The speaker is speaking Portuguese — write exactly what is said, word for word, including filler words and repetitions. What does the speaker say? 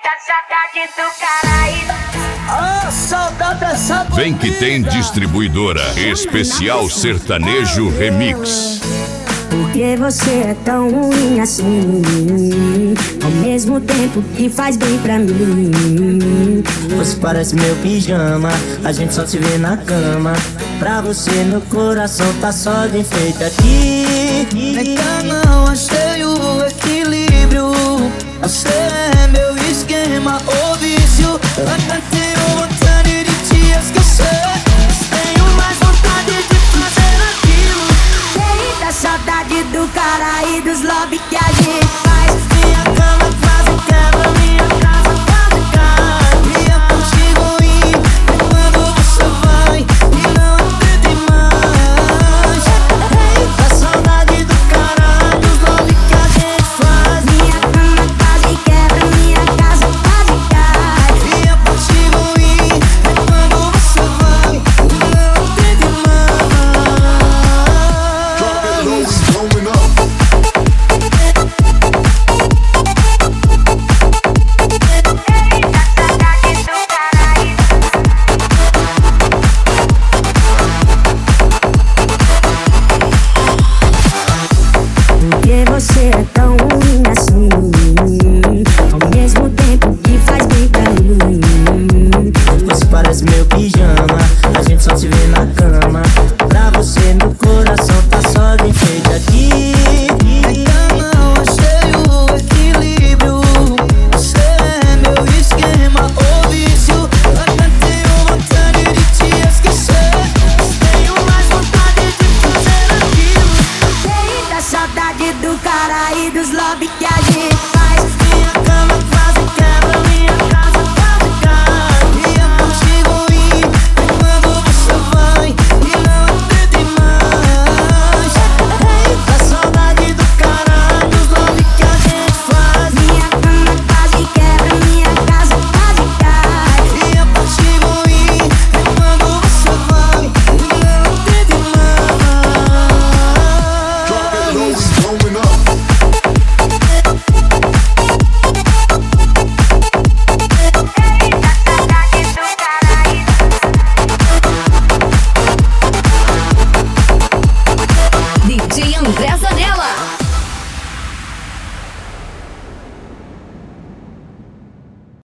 Eita, saudade do Caraíba. Ah, saudade dessa bandida. Vem que tem distribuidora Especial Sertanejo Remix. Por que você é tão ruim assim? Ao mesmo tempo que faz bem pra mim. Você parece meu pijama, a gente só se vê na cama. Pra você meu coração tá só de enfeite aqui. Ainda não achei o equilíbrio. Você é meu esquema, ô vício. Ainda tenho vontade de te esquecer. Tenho mais vontade de fazer aquilo. Eita, saudade do cara e dos love que a gente